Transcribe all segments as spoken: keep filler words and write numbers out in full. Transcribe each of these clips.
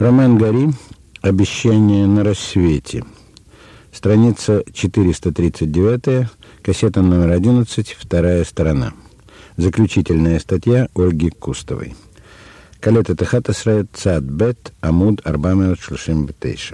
Роман Гари «Обещание на рассвете». Страница четыреста тридцать девять, кассета номер одиннадцать, вторая сторона. Заключительная статья Ольги Кустовой. Калет это хата срает цад бет амуд арбамеот шлушим бетейша.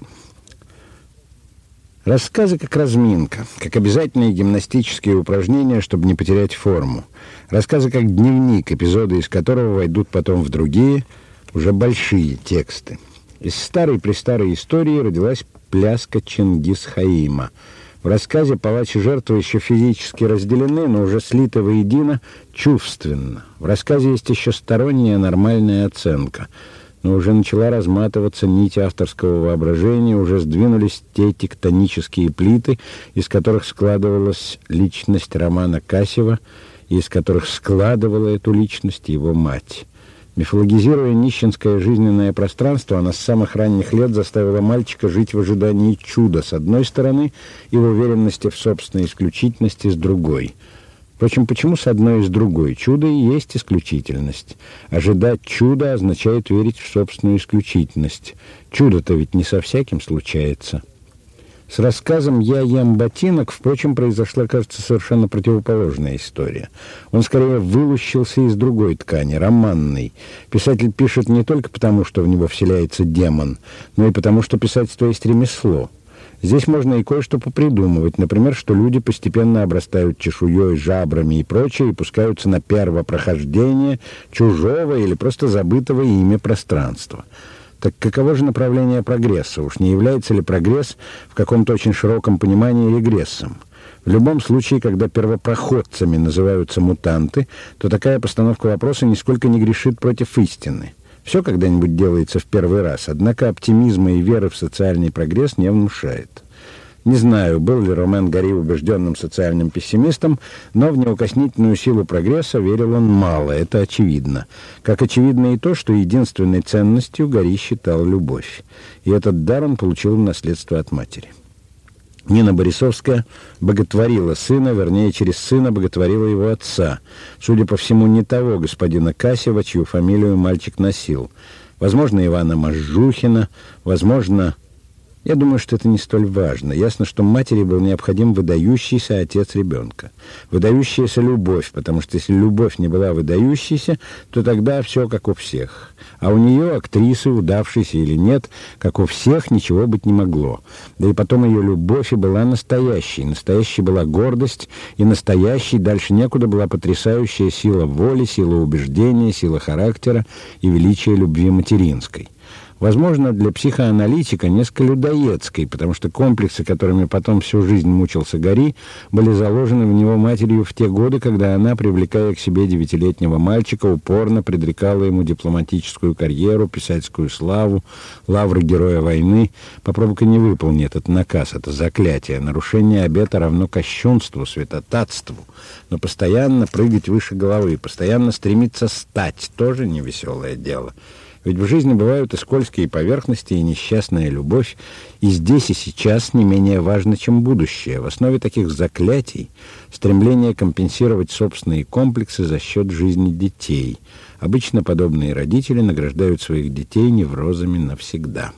Рассказы как разминка, как обязательные гимнастические упражнения, чтобы не потерять форму. Рассказы как дневник, эпизоды из которого войдут потом в другие, уже большие тексты. Из старой-престарой истории родилась пляска Чингис-Хаима. В рассказе палач и жертва еще физически разделены, но уже слиты воедино чувственно. В рассказе есть еще сторонняя нормальная оценка. Но уже начала разматываться нить авторского воображения, уже сдвинулись те тектонические плиты, из которых складывалась личность Романа Касева, и из которых складывала эту личность его мать. Мифологизируя нищенское жизненное пространство, она с самых ранних лет заставила мальчика жить в ожидании чуда с одной стороны и в уверенности в собственной исключительности с другой. Впрочем, почему с одной и с другой? Чудо и есть исключительность. Ожидать чуда означает верить в собственную исключительность. Чудо-то ведь не со всяким случается. С рассказом «Я ем ботинок», впрочем, произошла, кажется, совершенно противоположная история. Он скорее вылущился из другой ткани, романной. Писатель пишет не только потому, что в него вселяется демон, но и потому, что писательство есть ремесло. Здесь можно и кое-что попридумывать. Например, что люди постепенно обрастают чешуей, жабрами и прочее, и пускаются на первопрохождение чужого или просто забытого ими пространства. Так каково же направление прогресса? Уж не является ли прогресс в каком-то очень широком понимании регрессом? В любом случае, когда первопроходцами называются мутанты, то такая постановка вопроса нисколько не грешит против истины. Все когда-нибудь делается в первый раз, однако оптимизма и веры в социальный прогресс не внушает. Не знаю, был ли Роман Гари убежденным социальным пессимистом, но в неукоснительную силу прогресса верил он мало, это очевидно. Как очевидно и то, что единственной ценностью Гари считал любовь. И этот дар он получил в наследство от матери. Нина Борисовская боготворила сына, вернее, через сына боготворила его отца. Судя по всему, не того господина Касева, чью фамилию мальчик носил. Возможно, Ивана Можжухина, возможно... Я думаю, что это не столь важно. Ясно, что матери был необходим выдающийся отец ребенка. Выдающаяся любовь, потому что если любовь не была выдающейся, то тогда все как у всех. А у нее, актрисы, удавшейся или нет, как у всех, ничего быть не могло. Да и потом ее любовь и была настоящей. Настоящей была гордость, и настоящей дальше некуда была потрясающая сила воли, сила убеждения, сила характера и величие любви материнской. Возможно, для психоаналитика несколько людоедской, потому что комплексы, которыми потом всю жизнь мучился Гари, были заложены в него матерью в те годы, когда она, привлекая к себе девятилетнего мальчика, упорно предрекала ему дипломатическую карьеру, писательскую славу, лавры героя войны. Попробуй-ка не выполни этот наказ, это заклятие. Нарушение обета равно кощунству, святотатству. Но постоянно прыгать выше головы, постоянно стремиться стать, тоже невеселое дело. Ведь в жизни бывают и скользкие поверхности, и несчастная любовь, и здесь и сейчас не менее важно, чем будущее. В основе таких заклятий стремление компенсировать собственные комплексы за счет жизни детей. Обычно подобные родители награждают своих детей неврозами навсегда.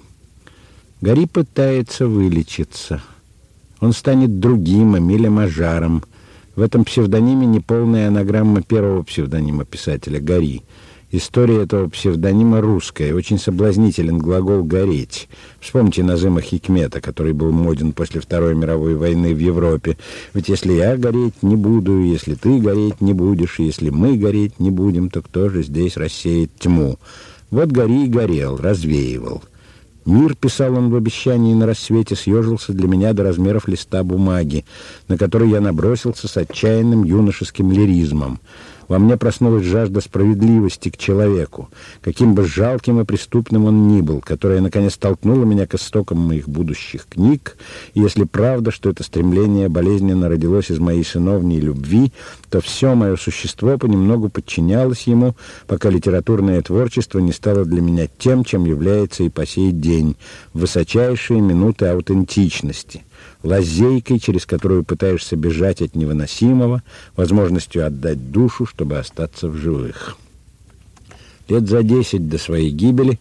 Гари пытается вылечиться. Он станет другим, Эмилем Ажаром. В этом псевдониме неполная анаграмма первого псевдонима писателя Гари. История этого псевдонима русская, очень соблазнителен глагол «гореть». Вспомните Назыма Хикмета, который был моден после Второй мировой войны в Европе. Ведь если я гореть не буду, если ты гореть не будешь, если мы гореть не будем, то кто же здесь рассеет тьму? Вот Гари и горел, развеивал. Мир, писал он в обещании на рассвете, съежился для меня до размеров листа бумаги, на который я набросился с отчаянным юношеским лиризмом. Во мне проснулась жажда справедливости к человеку, каким бы жалким и преступным он ни был, которая, наконец, толкнула меня к истокам моих будущих книг. И если правда, что это стремление болезненно родилось из моей сыновней любви, то все мое существо понемногу подчинялось ему, пока литературное творчество не стало для меня тем, чем является и по сей день — высочайшие минуты аутентичности. Лазейкой, через которую пытаешься бежать от невыносимого, возможностью отдать душу, чтобы остаться в живых. Лет за десять до своей гибели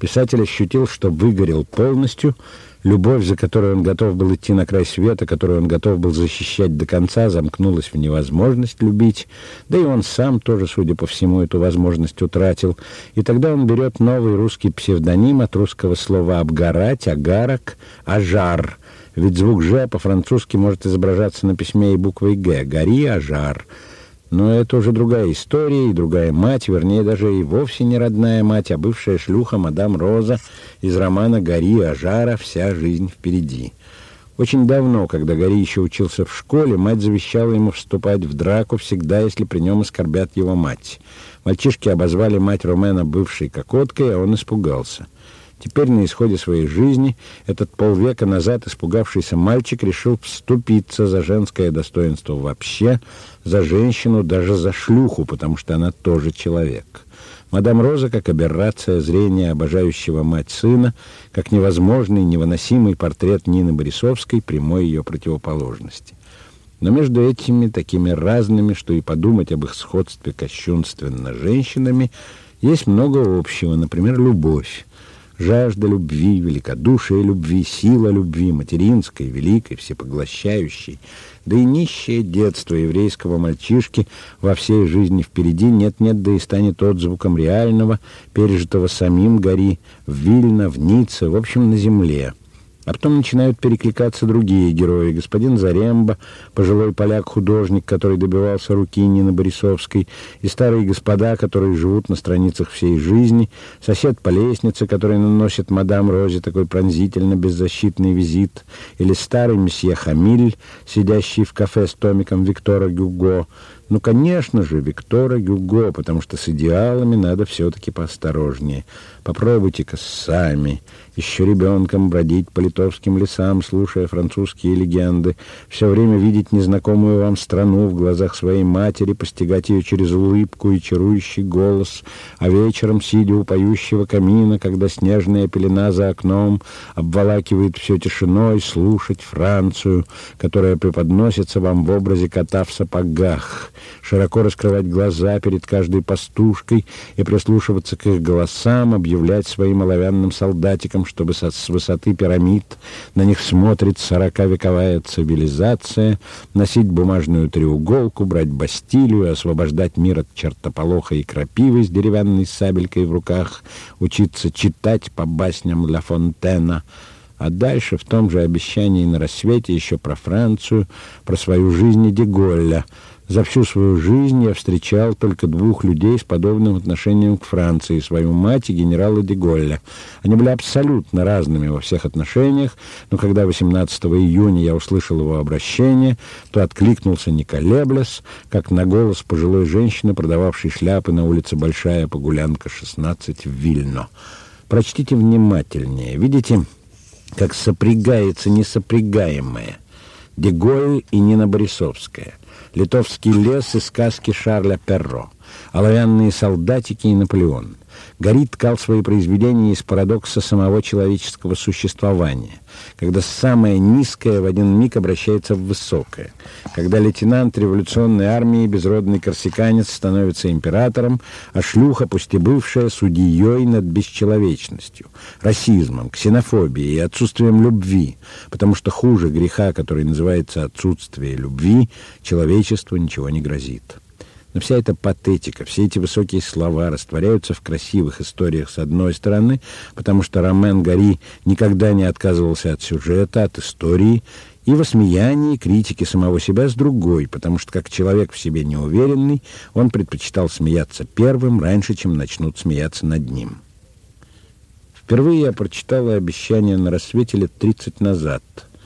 Писатель ощутил, что выгорел полностью. Любовь, за которой он готов был идти на край света, которую он готов был защищать до конца, замкнулась в невозможность любить. Да и он сам тоже, судя по всему, эту возможность утратил. И тогда он берет новый русский псевдоним от русского слова «обгорать», «агарок», «ажар». Ведь звук «ж» по-французски может изображаться на письме и буквой «г». «Гори», «ажар». Но это уже другая история и другая мать, вернее, даже и вовсе не родная мать, а бывшая шлюха мадам Роза из романа «Гори», «Ажара», «Вся жизнь впереди». Очень давно, когда Гори еще учился в школе, мать завещала ему вступать в драку всегда, если при нем оскорбят его мать. Мальчишки обозвали мать Ромена бывшей кокоткой, а он испугался. Теперь на исходе своей жизни этот полвека назад испугавшийся мальчик решил вступиться за женское достоинство вообще, за женщину, даже за шлюху, потому что она тоже человек. Мадам Роза, как аберрация зрения обожающего мать сына, как невозможный, невыносимый портрет Нины Борисовской, прямой ее противоположности. Но между этими, такими разными, что и подумать об их сходстве кощунственно женщинами, есть много общего, например, любовь. Жажда любви, великодушие любви, сила любви, материнской, великой, всепоглощающей. Да и нищее детство еврейского мальчишки во всей жизни впереди нет-нет, да и станет отзвуком реального, пережитого самим Гори, в Вильно, в Ницце, в общем, на земле. А потом начинают перекликаться другие герои. Господин Заремба, пожилой поляк-художник, который добивался руки Нины Борисовской, и старые господа, которые живут на страницах всей жизни, сосед по лестнице, который наносит мадам Розе такой пронзительно беззащитный визит, или старый месье Хамиль, сидящий в кафе с томиком Виктора Гюго. Ну, конечно же, Виктора Гюго, потому что с идеалами надо все-таки поосторожнее. Попробуйте-ка сами, еще ребенком, бродить по литовским лесам, слушая французские легенды, все время видеть незнакомую вам страну в глазах своей матери, постигать ее через улыбку и чарующий голос, а вечером, сидя у поющего камина, когда снежная пелена за окном обволакивает все тишиной, слушать Францию, которая преподносится вам в образе кота в сапогах, широко раскрывать глаза перед каждой пастушкой и прислушиваться к их голосам, объявлять своим оловянным солдатикам, чтобы со, с высоты пирамид на них смотрит сороковековая цивилизация, носить бумажную треуголку, брать Бастилию, освобождать мир от чертополоха и крапивы с деревянной сабелькой в руках, учиться читать по басням Ля Фонтена. А дальше в том же обещании на рассвете еще про Францию, про свою жизнь и де Голля. За всю свою жизнь я встречал только двух людей с подобным отношением к Франции, свою мать и генерала де Голля. Они были абсолютно разными во всех отношениях, но когда восемнадцатого июня я услышал его обращение, то откликнулся, не колеблясь, как на голос пожилой женщины, продававшей шляпы на улице Большая Погулянка, шестнадцать, в Вильно. Прочтите внимательнее. Видите, как сопрягается несопрягаемое. Де Голль и Нина Борисовская. Литовский лес и сказки Шарля Перро, оловянные солдатики и Наполеон. Гори ткал свои произведения из парадокса самого человеческого существования, когда самое низкое в один миг обращается в высокое, когда лейтенант революционной армии, безродный корсиканец, становится императором, а шлюха, пусть и бывшая, судьей над бесчеловечностью, расизмом, ксенофобией и отсутствием любви, потому что хуже греха, который называется отсутствие любви, человечеству ничего не грозит. Но вся эта патетика, все эти высокие слова растворяются в красивых историях с одной стороны, потому что Ромен Гори никогда не отказывался от сюжета, от истории, и в осмеянии, критике самого себя с другой, потому что как человек в себе неуверенный, он предпочитал смеяться первым, раньше, чем начнут смеяться над ним. Впервые я прочитала «Обещание на рассвете» лет тридцать назад.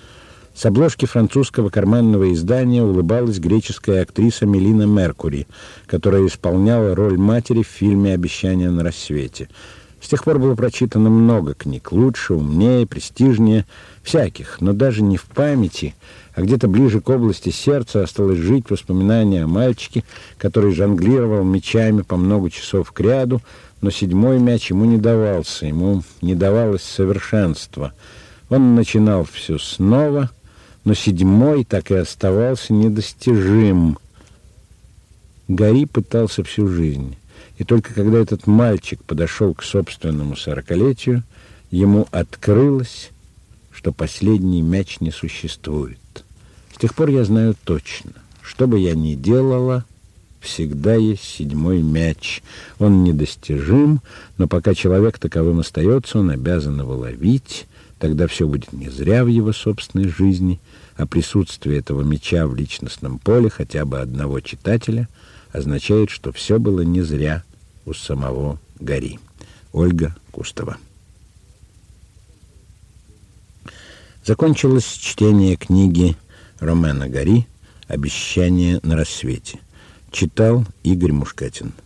С обложки французского карманного издания улыбалась греческая актриса Мелина Меркури, которая исполняла роль матери в фильме «Обещание на рассвете». С тех пор было прочитано много книг, лучше, умнее, престижнее, всяких, но даже не в памяти, а где-то ближе к области сердца осталось жить воспоминание о мальчике, который жонглировал мячами по много часов кряду, но седьмой мяч ему не давался, ему не давалось совершенства. Он начинал все снова, но седьмой так и оставался недостижим. Гори пытался всю жизнь. И только когда этот мальчик подошел к собственному сорокалетию, ему открылось, что последний мяч не существует. С тех пор я знаю точно, что бы я ни делала, всегда есть седьмой мяч. Он недостижим, но пока человек таковым остается, он обязан его ловить. Тогда все будет не зря в его собственной жизни, а присутствие этого мяча в личностном поле хотя бы одного читателя означает, что все было не зря у самого Гари. Ольга Кустова. Закончилось чтение книги Ромена Гари «Обещание на рассвете». Читал Игорь Мушкатин.